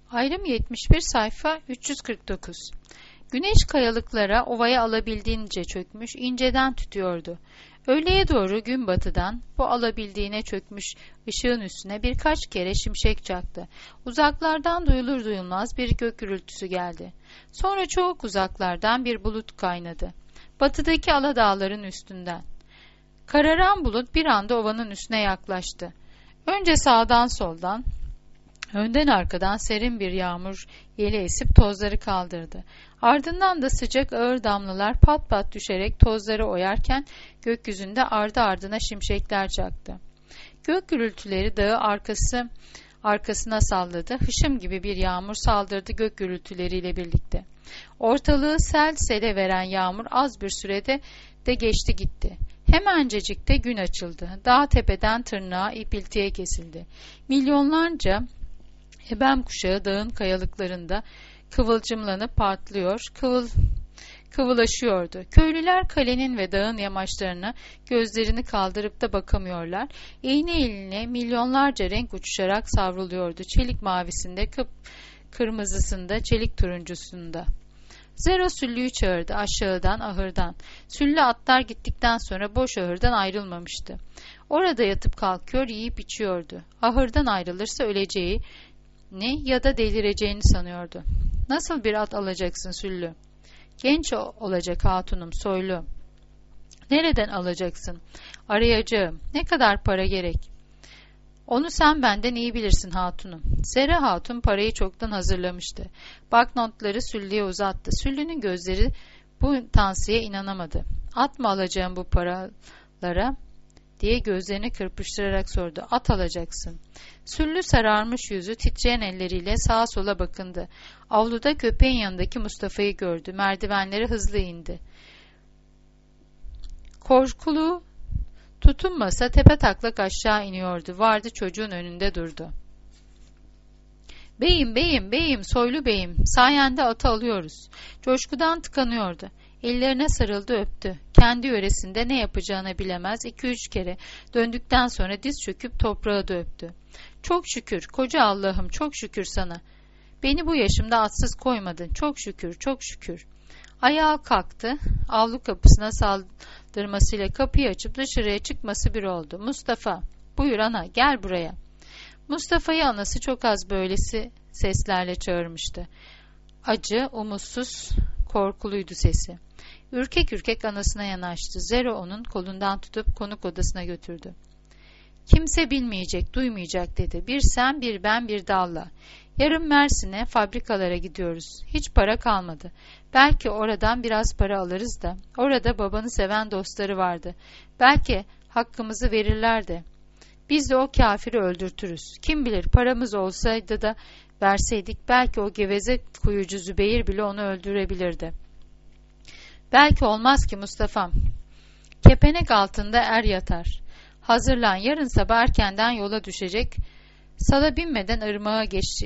Ayrım 71 sayfa 349. Güneş kayalıklara ovaya alabildiğince çökmüş, inceden tütüyordu. Öğleye doğru gün batıdan bu alabildiğine çökmüş ışığın üstüne birkaç kere şimşek çaktı. Uzaklardan duyulur duyulmaz bir gök gürültüsü geldi. Sonra çok uzaklardan bir bulut kaynadı. Batıdaki Aladağların üstünden. Kararan bulut bir anda ovanın üstüne yaklaştı. Önce sağdan soldan, önden arkadan serin bir yağmur yeli esip tozları kaldırdı. Ardından da sıcak ağır damlalar pat pat düşerek tozları oyarken gökyüzünde ardı ardına şimşekler çaktı. Gök gürültüleri dağı arkasına salladı. Hışım gibi bir yağmur saldırdı gök gürültüleriyle birlikte. Ortalığı sel sele veren yağmur az bir sürede de geçti gitti. Hemencecikte gün açıldı. Dağ tepeden tırnağa ipiltiye kesildi. Milyonlarca ebem kuşağı dağın kayalıklarında kıvılcımlanıp patlıyor, kıvılaşıyordu. Köylüler kalenin ve dağın yamaçlarına gözlerini kaldırıp da bakamıyorlar. İğne eline milyonlarca renk uçuşarak savruluyordu. Çelik mavisinde, kırmızısında, çelik turuncusunda. Zero Süllü'yü çağırdı aşağıdan, ahırdan. Süllü atlar gittikten sonra boş ahırdan ayrılmamıştı. Orada yatıp kalkıyor, yiyip içiyordu. Ahırdan ayrılırsa öleceği ya da delireceğini sanıyordu. Nasıl bir at alacaksın Süllü? Genç olacak hatunum, soylu. Nereden alacaksın? Arayacağım. Ne kadar para gerek? Onu sen benden iyi bilirsin hatunum. Zera hatun parayı çoktan hazırlamıştı. Banknotları Süllü'ye uzattı. Süllü'nün gözleri bu tansiye inanamadı. At mı alacağım bu paralara? Diye gözlerini kırpıştırarak sordu. At alacaksın. Süllü sararmış yüzü titreyen elleriyle sağa sola bakındı. Avluda köpeğin yanındaki Mustafa'yı gördü. Merdivenleri hızlı indi. Korkulu tutunmasa tepetaklak aşağı iniyordu. Vardı çocuğun önünde durdu. Beyim, beyim, beyim, soylu beyim, sayende atı alıyoruz. Coşkudan tıkanıyordu. Ellerine sarıldı, öptü. Kendi yöresinde ne yapacağını bilemez 2-3 kere döndükten sonra diz çöküp toprağa da öptü. Çok şükür, koca Allah'ım, çok şükür sana. Beni bu yaşımda atsız koymadın, çok şükür, çok şükür. Ayağa kalktı, avlu kapısına saldırmasıyla kapıyı açıp dışarıya çıkması bir oldu. Mustafa, buyur ana, gel buraya. Mustafa'yı anası çok az böylesi seslerle çağırmıştı. Acı, umutsuz, korkuluydu sesi. Ürkek ürkek anasına yanaştı. Zero onun kolundan tutup konuk odasına götürdü. Kimse bilmeyecek, duymayacak dedi. Bir sen, bir ben, bir Dalla. Yarın Mersin'e, fabrikalara gidiyoruz. Hiç para kalmadı. Belki oradan biraz para alırız da. Orada babanı seven dostları vardı. Belki hakkımızı verirler de. Biz de o kafiri öldürtürüz. Kim bilir paramız olsaydı da verseydik belki o geveze kuyucu Zübeyir bile onu öldürebilirdi. Belki olmaz ki Mustafa'm. Kepenek altında er yatar. Hazırlan, yarın sabah erkenden yola düşecek. Sala binmeden ırmağa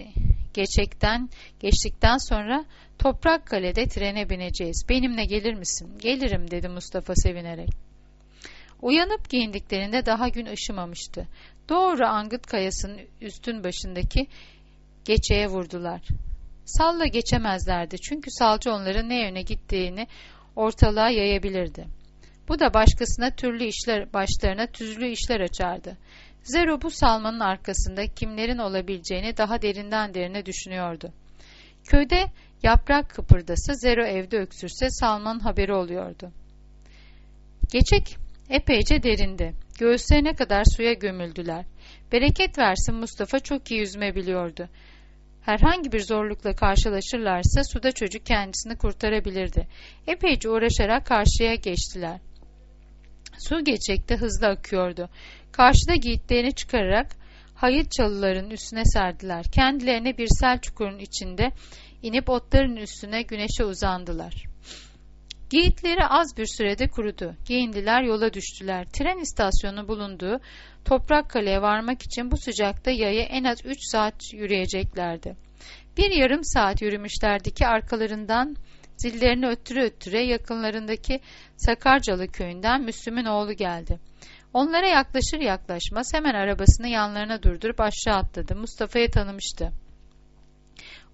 geçtikten sonra Toprakkale'de trene bineceğiz. Benimle gelir misin? Gelirim dedi Mustafa sevinerek. Uyanıp giyindiklerinde daha gün ışımamıştı. Doğru Angıt Kayası'nın üstün başındaki geçeye vurdular. Salla geçemezlerdi çünkü salcı onların ne yöne gittiğini ortalığa yayabilirdi. Bu da başlarına tüzlü işler açardı. Zero bu salmanın arkasında kimlerin olabileceğini daha derinden derine düşünüyordu. Köyde yaprak kıpırdasa, Zero evde öksürse salmanın haberi oluyordu. Geçek epeyce derindi. Göğüslerine kadar suya gömüldüler. Bereket versin Mustafa çok iyi yüzme biliyordu. Herhangi bir zorlukla karşılaşırlarsa suda çocuk kendisini kurtarabilirdi. Epeyce uğraşarak karşıya geçtiler. Su geçekte hızlı akıyordu. Karşıda giyitlerini çıkararak hayıt çalıların üstüne serdiler. Kendilerine bir sel çukurun içinde inip otların üstüne güneşe uzandılar. Giyitleri az bir sürede kurudu. Giyindiler, yola düştüler. Tren istasyonu bulunduğu Toprakkale'ye varmak için bu sıcakta yaya en az 3 saat yürüyeceklerdi. Bir yarım saat yürümüşlerdi ki arkalarından zillerini öttüre öttüre yakınlarındaki Sakarcalı köyünden Müslüm'ün oğlu geldi. Onlara yaklaşır yaklaşmaz hemen arabasını yanlarına durdurup aşağı atladı. Mustafa'yı tanımıştı.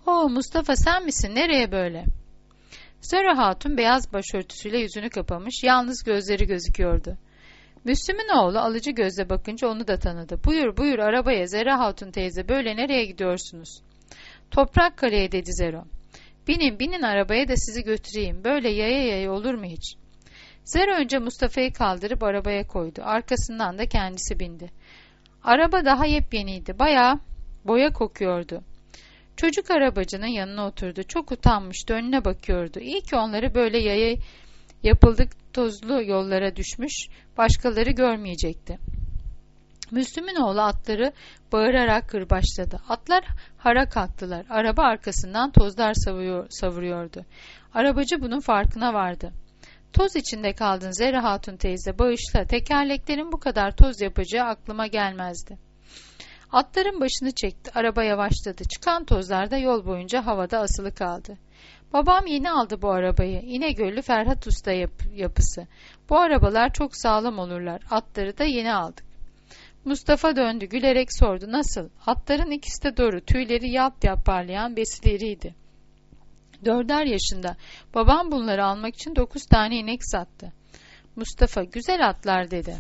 "Oo Mustafa, sen misin? Nereye böyle?" Zara Hatun beyaz başörtüsüyle yüzünü kapamış, yalnız gözleri gözüküyordu. Müslüm'ün oğlu alıcı gözle bakınca onu da tanıdı. "Buyur buyur arabaya Zara Hatun teyze, böyle nereye gidiyorsunuz?" "Toprakkale'ye," dedi Zero. "Binin binin arabaya da sizi götüreyim, böyle yaya yaya olur mu hiç?" Zero önce Mustafa'yı kaldırıp arabaya koydu, arkasından da kendisi bindi. Araba daha yepyeniydi, bayağı boya kokuyordu. Çocuk arabacının yanına oturdu, çok utanmıştı, önüne bakıyordu. İyi ki onları böyle yaya yapıldık, tozlu yollara düşmüş, başkaları görmeyecekti. Müslüm'ün oğlu atları bağırarak kırbaçladı. Atlar hara kalktılar. Araba arkasından tozlar savuruyordu. Arabacı bunun farkına vardı. "Toz içinde kaldın Zehra Hatun teyze, bağışla. Tekerleklerin bu kadar toz yapacağı aklıma gelmezdi." Atların başını çekti. Araba yavaşladı. Çıkan tozlar da yol boyunca havada asılı kaldı. "Babam yeni aldı bu arabayı. İnegöllü Ferhat Usta yapısı. Bu arabalar çok sağlam olurlar. Atları da yeni aldık." Mustafa döndü, gülerek sordu. "Nasıl?" Atların ikisi de doğru. Tüyleri yalt yalt parlayan besileriydi. 4'er yaşında. Babam bunları almak için 9 tane inek sattı. Mustafa, "Güzel atlar," dedi.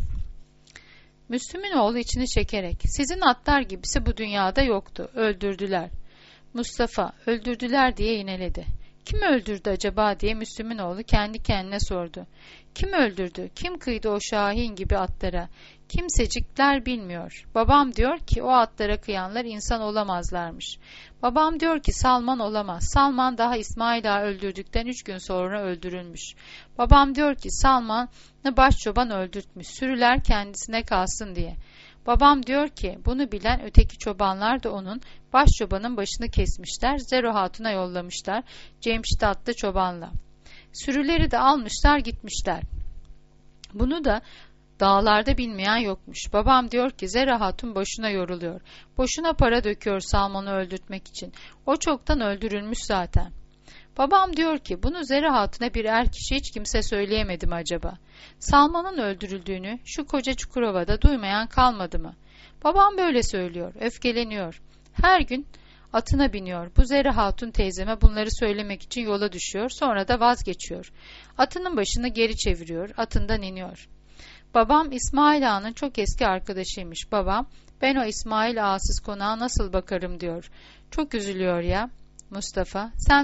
Müslüm'ün oğlu içini çekerek, "Sizin atlar gibisi bu dünyada yoktu. Öldürdüler." Mustafa, "Öldürdüler," diye ineledi. "Kim öldürdü acaba?" diye Müslüm'ün oğlu kendi kendine sordu. "Kim öldürdü? Kim kıydı o Şahin gibi atlara? Kimsecikler bilmiyor. Babam diyor ki o atlara kıyanlar insan olamazlarmış. Babam diyor ki Salman olamaz. Salman daha İsmail Ağa öldürdükten 3 gün sonra öldürülmüş. Babam diyor ki Salman'ı başçoban öldürtmüş. Sürüler kendisine kalsın diye. Babam diyor ki bunu bilen öteki çobanlar da onun başçobanın başını kesmişler. Zero Hatun'a yollamışlar. Cemşit adlı çobanla. Sürüleri de almışlar gitmişler. Bunu da dağlarda bilmeyen yokmuş. Babam diyor ki Zera Hatun boşuna yoruluyor. Boşuna para döküyor Salman'ı öldürtmek için. O çoktan öldürülmüş zaten. Babam diyor ki bunu Zera Hatun'a bir kişi hiç kimse söyleyemedi mi acaba? Salman'ın öldürüldüğünü şu koca Çukurova'da duymayan kalmadı mı? Babam böyle söylüyor, öfkeleniyor. Her gün atına biniyor. Bu Zera Hatun teyzeme bunları söylemek için yola düşüyor. Sonra da vazgeçiyor. Atının başını geri çeviriyor. Atından iniyor. Babam İsmail Ağa'nın çok eski arkadaşıymış. Babam ben o İsmail Ağa'sız konağa nasıl bakarım diyor. Çok üzülüyor ya. Mustafa, sen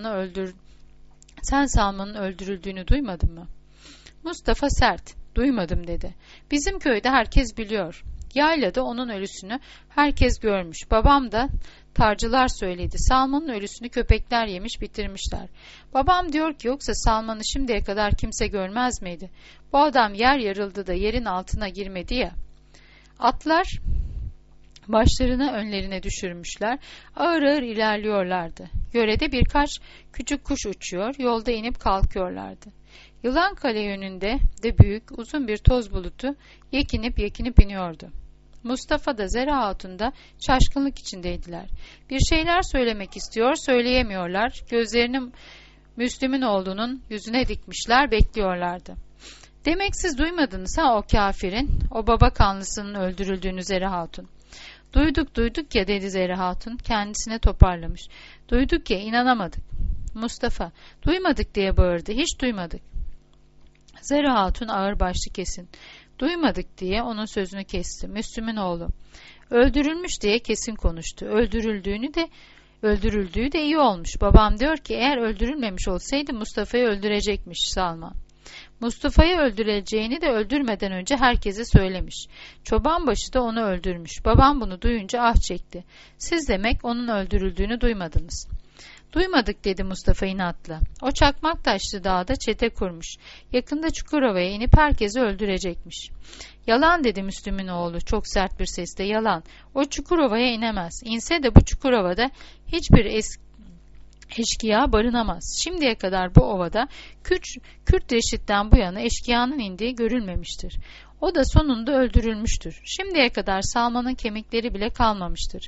Salman'ın öldürüldüğünü duymadın mı? Mustafa sert, duymadım dedi. Bizim köyde herkes biliyor. Yaylada onun ölüsünü herkes görmüş. Babam da tarcılar söyledi. Salman'ın ölüsünü köpekler yemiş bitirmişler. Babam diyor ki yoksa Salman'ı şimdiye kadar kimse görmez miydi? Bu adam yer yarıldı da yerin altına girmedi ya. Atlar başlarını önlerine düşürmüşler. Ağır ağır ilerliyorlardı. Yörede birkaç küçük kuş uçuyor. Yolda inip kalkıyorlardı. Yılankale yönünde de büyük uzun bir toz bulutu yekinip iniyordu. Mustafa da Zera Hatun da şaşkınlık içindeydiler. Bir şeyler söylemek istiyor, söyleyemiyorlar. Gözlerini Müslüm'ün oğlunun yüzüne dikmişler, bekliyorlardı. Demek siz duymadınız ha o kafirin, o baba kanlısının öldürüldüğünü Zera Hatun. Duyduk ya dedi Zera Hatun kendisine toparlamış. Duyduk ya inanamadık. Mustafa duymadık diye bağırdı, hiç duymadık. Zera Hatun ağır başlı kesin. Duymadık diye onun sözünü kesti. Müslüm'ün oğlu. Öldürülmüş diye kesin konuştu. Öldürüldüğü de iyi olmuş. Babam diyor ki eğer öldürülmemiş olsaydı Mustafa'yı öldürecekmiş Salman. Mustafa'yı öldüreceğini de öldürmeden önce herkese söylemiş. Çobanbaşı da onu öldürmüş. Babam bunu duyunca ah çekti. Siz demek onun öldürüldüğünü duymadınız. Duymadık dedi Mustafa inatla. O Çakmaktaşlı dağda çete kurmuş. Yakında Çukurova'ya inip herkesi öldürecekmiş. Yalan dedi Müslüm'ün oğlu çok sert bir sesle yalan. O Çukurova'ya inemez. İnse de bu Çukurova'da hiçbir eşkıya barınamaz. Şimdiye kadar bu ovada Kürt Reşit'ten bu yana eşkıyanın indiği görülmemiştir. O da sonunda öldürülmüştür. Şimdiye kadar Salman'ın kemikleri bile kalmamıştır.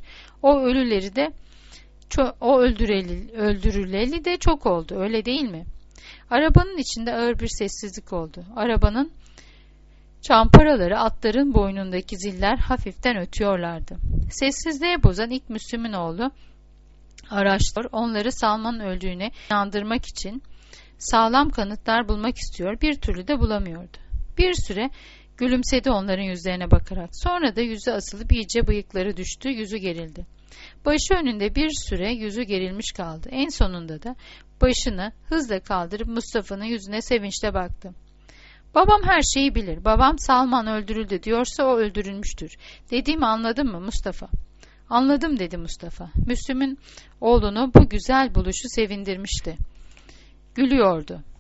Öldürüleli de çok oldu, öyle değil mi? Arabanın içinde ağır bir sessizlik oldu. Arabanın çamparaları, atların boynundaki ziller hafiften ötüyorlardı. Sessizliğe bozan ilk Müslüm'ün oğlu araştırıyor, onları Salman'ın öldüğüne inandırmak için sağlam kanıtlar bulmak istiyor, bir türlü de bulamıyordu. Bir süre gülümsedi onların yüzlerine bakarak. Sonra da yüzü asılıp iyice bıyıkları düştü, yüzü gerildi. Başı önünde bir süre yüzü gerilmiş kaldı. En sonunda da başını hızla kaldırıp Mustafa'nın yüzüne sevinçle baktı. Babam her şeyi bilir. Babam Salman öldürüldü diyorsa o öldürülmüştür. Dediğimi anladın mı Mustafa? Anladım dedi Mustafa. Müslüm'ün oğlunu bu güzel buluşu sevindirmişti. Gülüyordu.